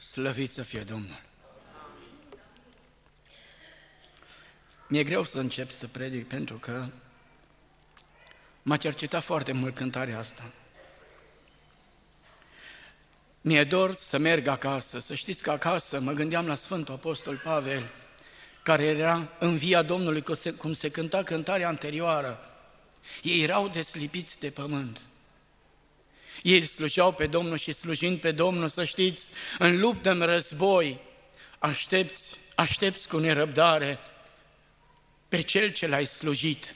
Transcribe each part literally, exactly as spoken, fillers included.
Slăvit să fie Domnul! Mi-e greu să încep să predic pentru că m-a cercetat foarte mult cântarea asta. Mi-e dor să merg acasă, să știți că acasă mă gândeam la Sfântul Apostol Pavel, care era în via Domnului, cum se cânta cântarea anterioară. Ei erau deslipiți de pământ. Ei slujeau pe Domnul și slujind pe Domnul, să știți, în luptă, în război, aștepți, aștepți cu nerăbdare pe Cel ce l-ai slujit.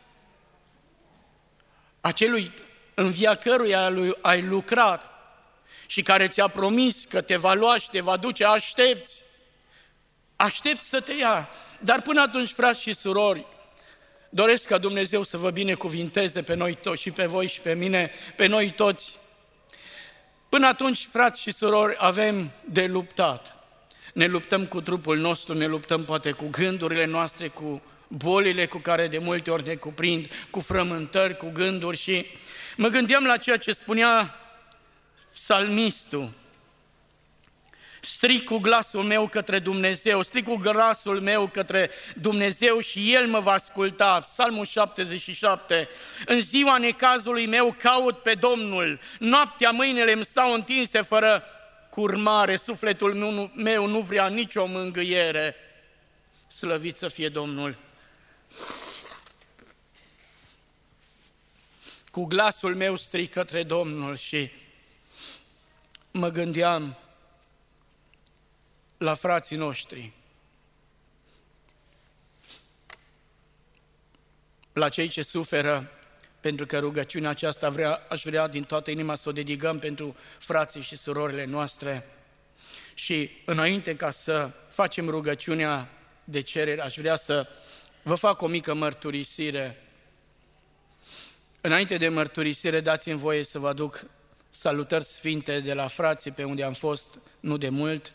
Acelui în via căruia lui ai lucrat și care ți-a promis că te va lua și te va duce, aștepți, aștepți să te ia. Dar până atunci, frați și surori, doresc ca Dumnezeu să vă binecuvinteze pe noi toți și pe voi și pe mine, pe noi toți. Până atunci, frați și surori, avem de luptat. Ne luptăm cu trupul nostru, ne luptăm poate cu gândurile noastre, cu bolile cu care de multe ori ne cuprind, cu frământări, cu gânduri. Și mă gândeam la ceea ce spunea psalmistul: strig cu glasul meu către Dumnezeu, strig cu glasul meu către Dumnezeu și El mă va asculta. Psalmul șaptezeci și șapte. În ziua necazului meu caut pe Domnul, noaptea mâinile îmi stau întinse fără curmare, sufletul meu nu vrea nicio mângâiere. Slăvit să fie Domnul! Cu glasul meu strig către Domnul și mă gândeam la frații noștri, la cei ce suferă, pentru că rugăciunea aceasta vrea, aș vrea din toată inima să o dedicăm pentru frații și surorile noastre. Și înainte ca să facem rugăciunea de cerere, aș vrea să vă fac o mică mărturisire. Înainte de mărturisire, dați-mi voie să vă aduc salutări sfinte de la frații pe unde am fost nu de mult,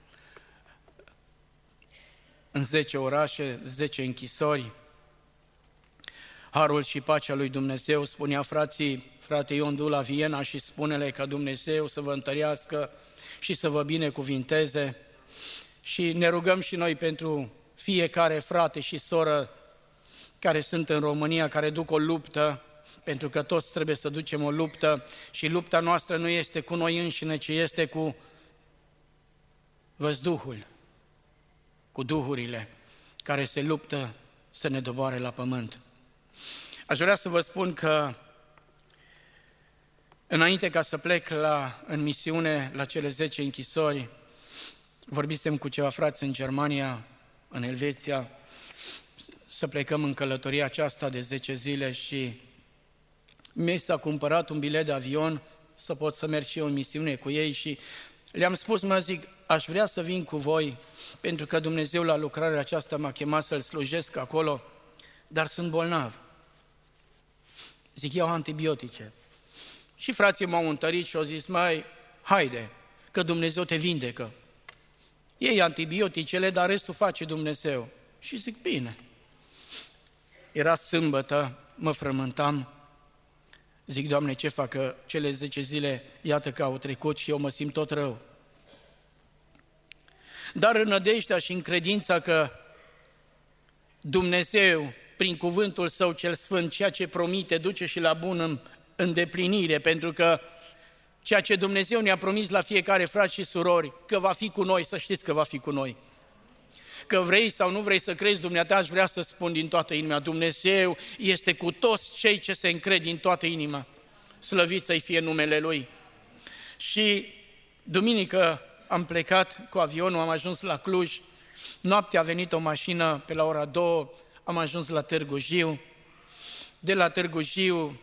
în zece orașe, zece închisori. Harul și pacea lui Dumnezeu, spunea frații, frate Ion, du la Viena și spune-le ca Dumnezeu să vă întărească și să vă binecuvinteze. Și ne rugăm și noi pentru fiecare frate și soră care sunt în România, care duc o luptă, pentru că toți trebuie să ducem o luptă și lupta noastră nu este cu noi înșine, ci este cu văzduhul, cu duhurile care se luptă să ne doboare la pământ. Aș vrea să vă spun că înainte ca să plec la, în misiune la cele zece închisori, vorbisem cu ceva frați în Germania, în Elveția, să plecăm în călătoria aceasta de zece zile și mi s-a cumpărat un bilet de avion să pot să merg și eu în misiune cu ei și le-am spus, mă zic, aș vrea să vin cu voi, pentru că Dumnezeu la lucrarea aceasta m-a chemat să-L slujesc acolo, dar sunt bolnav. Zic, iau antibiotice. Și frații m-au întărit și au zis, mai, haide, că Dumnezeu te vindecă. Iei antibioticele, dar restul face Dumnezeu. Și zic, bine. Era sâmbătă, mă frământam, zic, Doamne, ce fac, că cele zece zile, iată că au trecut și eu mă simt tot rău. Dar în nădejdea și în credința că Dumnezeu, prin cuvântul Său cel Sfânt, ceea ce promite, duce și la bun îndeplinire, pentru că ceea ce Dumnezeu ne-a promis la fiecare frați și surori, că va fi cu noi, să știți că va fi cu noi. Că vrei sau nu vrei să crezi, dumneata, aș vrea să spun din toată inima, Dumnezeu este cu toți cei ce se încred din toată inima. Slăvit să-i fie numele Lui. Și duminică am plecat cu avionul, am ajuns la Cluj, noaptea a venit o mașină pe la ora două, am ajuns la Târgu Jiu. De la Târgu Jiu,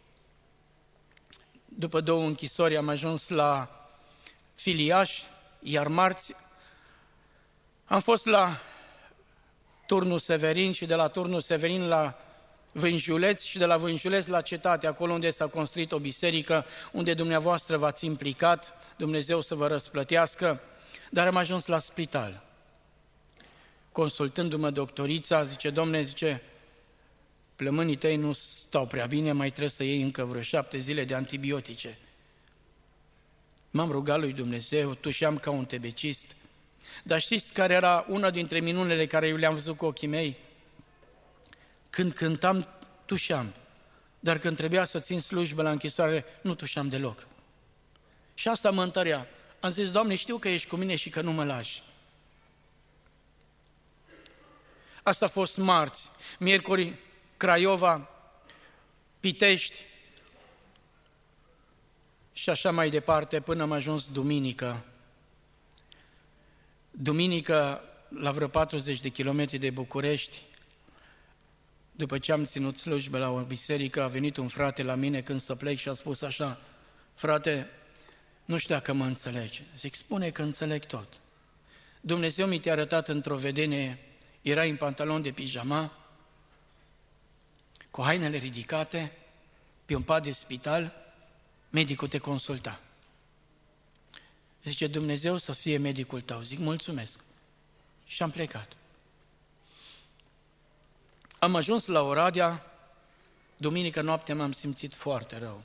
după două închisori, am ajuns la Filiaș, iar marți am fost la Turnul Severin și de la Turnul Severin la Vânjuleț și de la Vânjuleț la Cetate, acolo unde s-a construit o biserică, unde dumneavoastră v-ați implicat, Dumnezeu să vă răsplătească, dar am ajuns la spital. Consultându-mă doctorița, zice, Domne, zice, plămânii tăi nu stau prea bine, mai trebuie să iei încă vreo șapte zile de antibiotice. m-am rugat lui Dumnezeu, tușeam ca un tebecist. Dar știți care era una dintre minunile care eu le-am văzut cu ochii mei? Când cântam, tușeam. Dar când trebuia să țin slujbă la închisoare, nu tușeam deloc. Și asta mă întărea. Am zis, Doamne, știu că ești cu mine și că nu mă lași. Asta a fost marți. Miercuri, Craiova, Pitești și așa mai departe, până am ajuns duminică. Duminică, la vreo patruzeci de kilometri de București, după ce am ținut slujbă la o biserică, a venit un frate la mine când să plec și a spus așa, frate, nu știu dacă mă înțelegi. Zic, spune că înțeleg tot. Dumnezeu mi te-a arătat într-o vedenie, erai în pantalon de pijama, cu hainele ridicate, pe un pat de spital, medicul te consulta. Zice, Dumnezeu să fie medicul tău. Zic, mulțumesc. Și am plecat. Am ajuns la Oradea, duminică noapte m-am simțit foarte rău.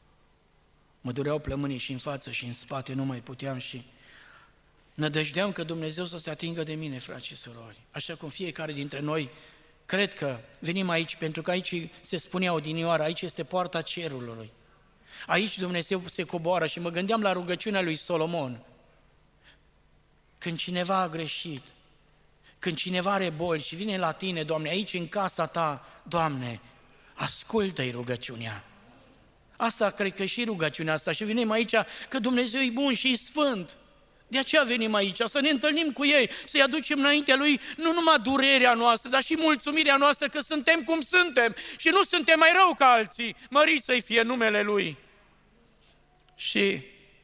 Mă dureau plămânii și în față și în spate, nu mai puteam și nădăjdeam că Dumnezeu să se atingă de mine, frați și surori. Așa cum fiecare dintre noi, cred că venim aici, pentru că aici se spunea odinioară, aici este poarta cerului. Aici Dumnezeu se coboară și mă gândeam la rugăciunea lui Solomon. Când cineva a greșit, când cineva are boli și vine la tine, Doamne, aici în casa ta, Doamne, ascultă-i rugăciunea. Asta cred că și rugăciunea asta și venim aici că Dumnezeu e bun și e sfânt. De aceea venim aici, să ne întâlnim cu ei, să-i aducem înaintea Lui nu numai durerea noastră, dar și mulțumirea noastră că suntem cum suntem și nu suntem mai rău ca alții. Mărit să-i fie numele Lui. Și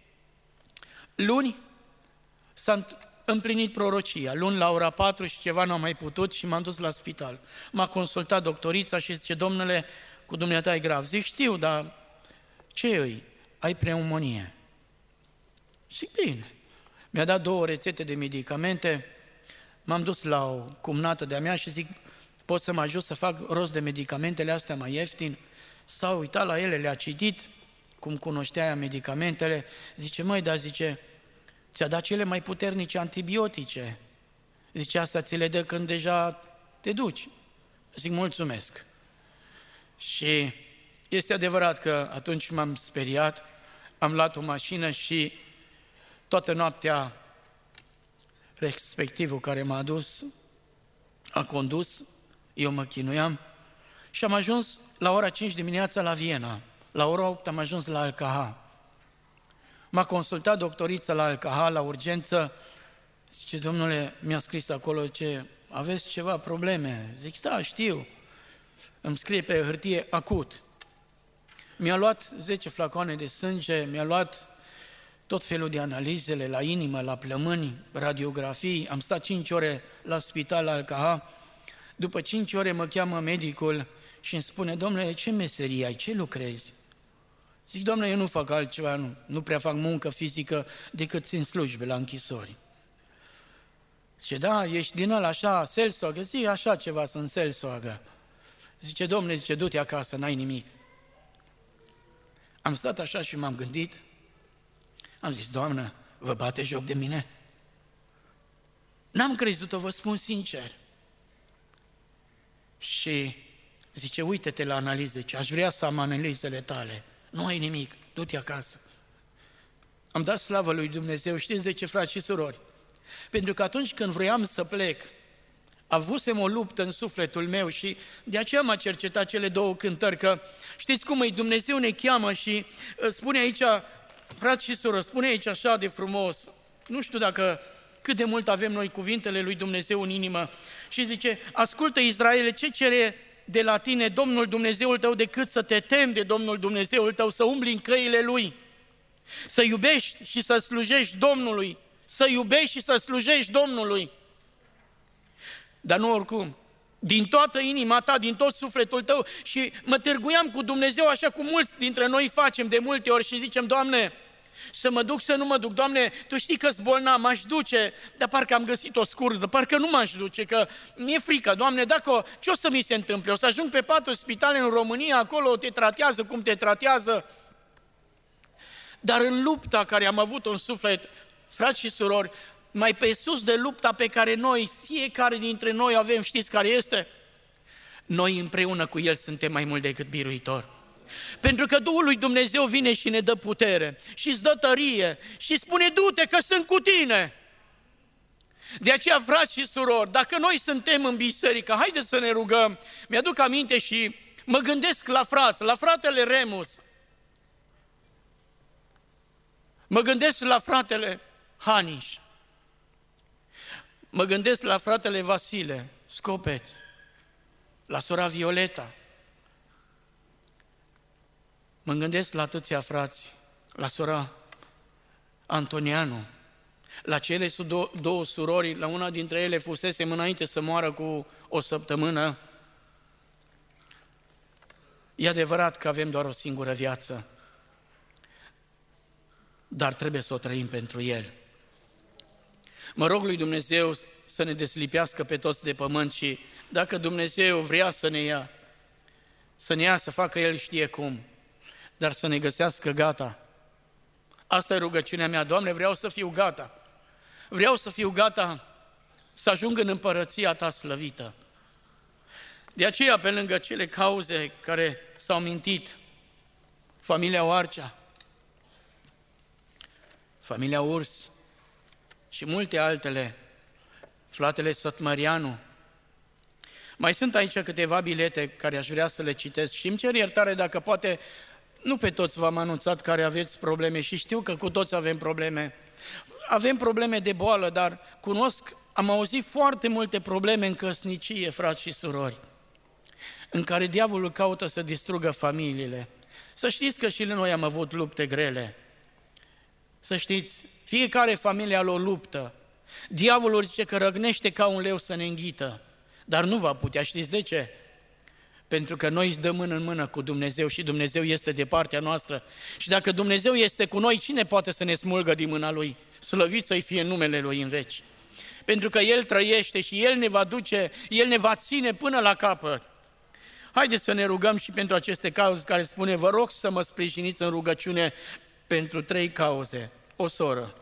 luni s-a împlinit prorocia. Luni la ora patru și ceva n-am mai putut și m-am dus la spital. M-a consultat doctorița și zice, domnule, cu dumneata e grav. Zic, știu, dar ce îi? Ai pneumonie. Zic, bine. Mi-a dat două rețete de medicamente, m-am dus la o cumnată de-a mea și zic, pot să mă ajut să fac rost de medicamentele astea mai ieftin? S-a uitat la ele, le-a citit, cum cunoștea ea medicamentele, zice, măi, dar zice, ți-a dat cele mai puternice antibiotice. Zice, asta ți le dă când deja te duci. Zic, mulțumesc. Și este adevărat că atunci m-am speriat, am luat o mașină și toată noaptea respectivul care m-a adus a condus, eu mă chinuiam și am ajuns la ora cinci dimineața la Viena. La ora opt am ajuns la Alcaha. M-a consultat doctorița la Alcaha, la urgență, zice, domnule, mi-a scris acolo, ce aveți ceva probleme? Zic, da, știu. Îmi scrie pe hârtie acut. Mi-a luat zece flacoane de sânge, mi-a luat tot felul de analizele la inimă, la plămâni, radiografii. Am stat cinci ore la spital la Alcaha. După cinci ore mă cheamă medicul și îmi spune, domnule, ce meserie ai, ce lucrezi? Zic, doamne, eu nu fac altceva, nu, nu prea fac muncă fizică decât țin slujbe la închisori. Zice, da, ești din ăla așa, selsoagă, zi așa ceva, sunt selsoagă. Zice, domnule, zice, du-te acasă, n-ai nimic. Am stat așa și m-am gândit, am zis, Doamnă, vă bate joc de mine? N-am crezut-o, vă spun sincer. Și zice, uite-te la analize, ce aș vrea să am analizele tale. Nu ai nimic, du-te acasă. Am dat slavă lui Dumnezeu, știți de ce, frați și surori? Pentru că atunci când vroiam să plec, avusem o luptă în sufletul meu și de aceea m-a cercetat cele două cântări, că știți cum e, Dumnezeu ne cheamă și spune aici, frați și surori, spune aici așa de frumos, nu știu dacă cât de mult avem noi cuvintele lui Dumnezeu în inimă, și zice, ascultă Israele, ce cere de la tine Domnul Dumnezeul tău decât să te temi de Domnul Dumnezeul tău, să umbli în căile Lui, să iubești și să slujești Domnului, să iubești și să slujești Domnului. Dar nu oricum, din toată inima ta, din tot sufletul tău, și mă târguiam cu Dumnezeu așa cum mulți dintre noi facem de multe ori și zicem, Doamne, să mă duc, să nu mă duc, Doamne, Tu știi că-s bolnav, m-aș duce, dar parcă am găsit o scurză, parcă nu m-aș duce, că mi-e frică, Doamne, dacă, ce o să mi se întâmple? O să ajung pe patru spitale în România, acolo te tratează cum te tratează. Dar în lupta care am avut-o în suflet, frați și surori, mai pe sus de lupta pe care noi, fiecare dintre noi avem, știți care este? Noi împreună cu El suntem mai mult decât biruitori. Pentru că Duhul lui Dumnezeu vine și ne dă putere și îți dă tărie și spune, du-te că sunt cu tine. De aceea, frați și surori, dacă noi suntem în biserică, haideți să ne rugăm. Mi-aduc aminte și mă gândesc la frați, la fratele Remus. Mă gândesc la fratele Haniș. Mă gândesc la fratele Vasile Scopeț, la sora Violeta. Mă gândesc la atâția frați, la sora Antonianu, la cele două surori, la una dintre ele fusesem înainte să moară cu o săptămână. E adevărat că avem doar o singură viață, dar trebuie să o trăim pentru El. Mă rog lui Dumnezeu să ne deslipească pe toți de pământ și dacă Dumnezeu vrea să ne ia, să ne ia, să facă El știe cum, dar să ne găsească gata. Asta e rugăciunea mea, Doamne, vreau să fiu gata. Vreau să fiu gata să ajung în împărăția Ta slăvită. De aceea, pe lângă cele cauze care s-au mintit, familia Oarcea, familia Urs și multe altele, fratele Sătmărianu, mai sunt aici câteva bilete care aș vrea să le citesc și îmi cer iertare dacă poate nu pe toți v-am anunțat care aveți probleme și știu că cu toți avem probleme. Avem probleme de boală, dar cunosc, am auzit foarte multe probleme în căsnicie, frați și surori, în care diavolul caută să distrugă familiile. Să știți că și noi am avut lupte grele. Să știți, fiecare familie are o luptă. Diavolul zice că răgnește ca un leu să ne înghită, dar nu va putea. Știți de ce? Pentru că noi îți dăm mână în mână cu Dumnezeu și Dumnezeu este de partea noastră. Și dacă Dumnezeu este cu noi, cine poate să ne smulgă din mâna Lui? Slăvit să-i fie numele Lui în veci. Pentru că El trăiește și El ne va duce, El ne va ține până la capăt. Haideți să ne rugăm și pentru aceste cauze care spune, vă rog să mă sprijiniți în rugăciune pentru trei cauze. O soră.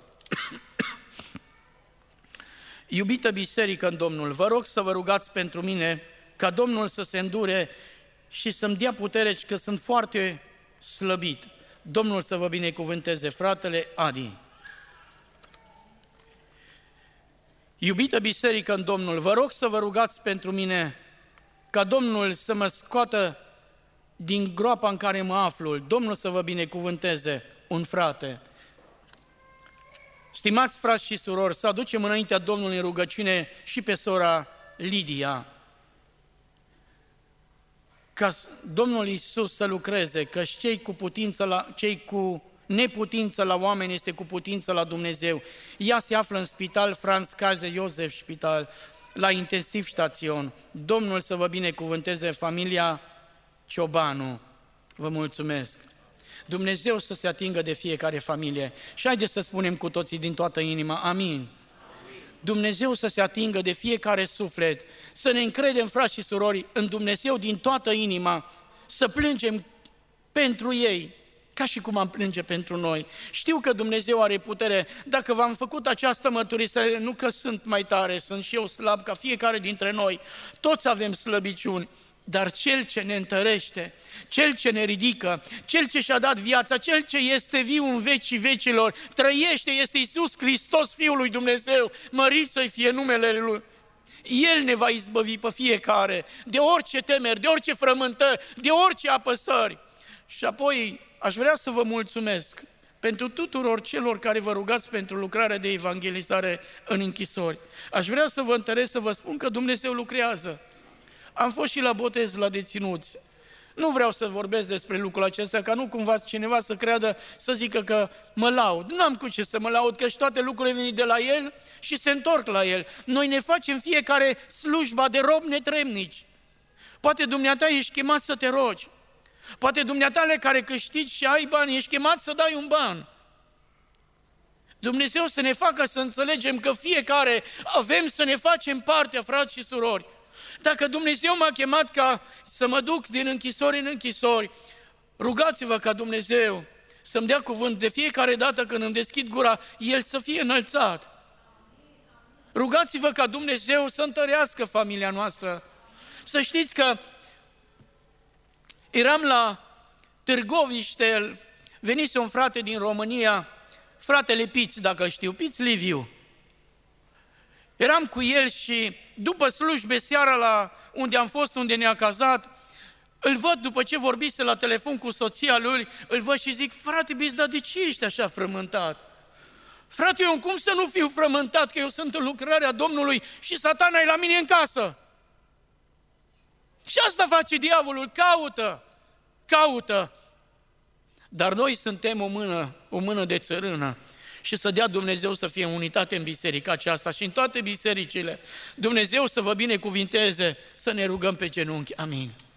Iubită biserică în Domnul, vă rog să vă rugați pentru mine ca Domnul să se îndure și să-mi dea putere, că sunt foarte slăbit. Domnul să vă binecuvânteze, fratele Adi. Iubită biserică în Domnul, vă rog să vă rugați pentru mine ca Domnul să mă scoată din groapa în care mă aflu. Domnul să vă binecuvânteze, un frate. Stimați frați și surori, să aducem înaintea Domnului în rugăciune și pe sora Lidia, ca Domnul Iisus să lucreze, că cei cu putință la, cei cu neputință la oameni este cu putință la Dumnezeu. Ea se află în spital Franz Kaiser Joseph Spital, la intensiv stațion. Domnul să vă binecuvânteze, familia Ciobanu. Vă mulțumesc. Dumnezeu să se atingă de fiecare familie. Și haideți să spunem cu toții din toată inima, amin. Dumnezeu să se atingă de fiecare suflet, să ne încredem, frați și surori, în Dumnezeu din toată inima, să plângem pentru ei, ca și cum am plânge pentru noi. Știu că Dumnezeu are putere. Dacă v-am făcut această mărturisire, nu că sunt mai tare, sunt și eu slab ca fiecare dintre noi, toți avem slăbiciuni, dar Cel ce ne întărește, Cel ce ne ridică, Cel ce și-a dat viața, Cel ce este viu în vecii vecilor, trăiește, este Iisus Hristos, Fiul lui Dumnezeu, mărit să-i fie numele Lui. El ne va izbăvi pe fiecare de orice temeri, de orice frământări, de orice apăsări. Și apoi aș vrea să vă mulțumesc pentru tuturor celor care vă rugați pentru lucrarea de evangelizare în închisori. Aș vrea să vă întăresc, să vă spun că Dumnezeu lucrează. Am fost și la botez la deținuți. Nu vreau să vorbesc despre lucrul acesta, ca nu cumva cineva să creadă, să zică că mă laud. Nu am cu ce să mă laud, că și toate lucrurile vin de la El și se întorc la El. Noi ne facem fiecare slujba de rob netremnici. Poate dumneata ești chemat să te rogi. Poate dumneatale care câștigi și ai bani, ești chemat să dai un ban. Dumnezeu să ne facă să înțelegem că fiecare avem să ne facem partea, frați și surori. Dacă Dumnezeu m-a chemat ca să mă duc din închisori în închisori, rugați-vă ca Dumnezeu să-mi dea cuvânt de fiecare dată când îmi deschid gura, El să fie înălțat. Rugați-vă ca Dumnezeu să întărească familia noastră. Să știți că eram la Târgoviște, venise un frate din România, fratele Piț, dacă știu, Piț Liviu. Eram cu el și după slujbe seara la unde am fost, unde ne-a cazat, îl văd după ce vorbise la telefon cu soția lui, îl văd și zic, frate Piț, dar de ce ești așa frământat? Frate, eu cum să nu fiu frământat, că eu sunt în lucrarea Domnului și Satana e la mine în casă? Și asta face diavolul, caută, caută. Dar noi suntem o mână, o mână de țărână și să dea Dumnezeu să fie unitate în biserica aceasta și în toate bisericile. Dumnezeu să vă binecuvinteze, să ne rugăm pe genunchi. Amin.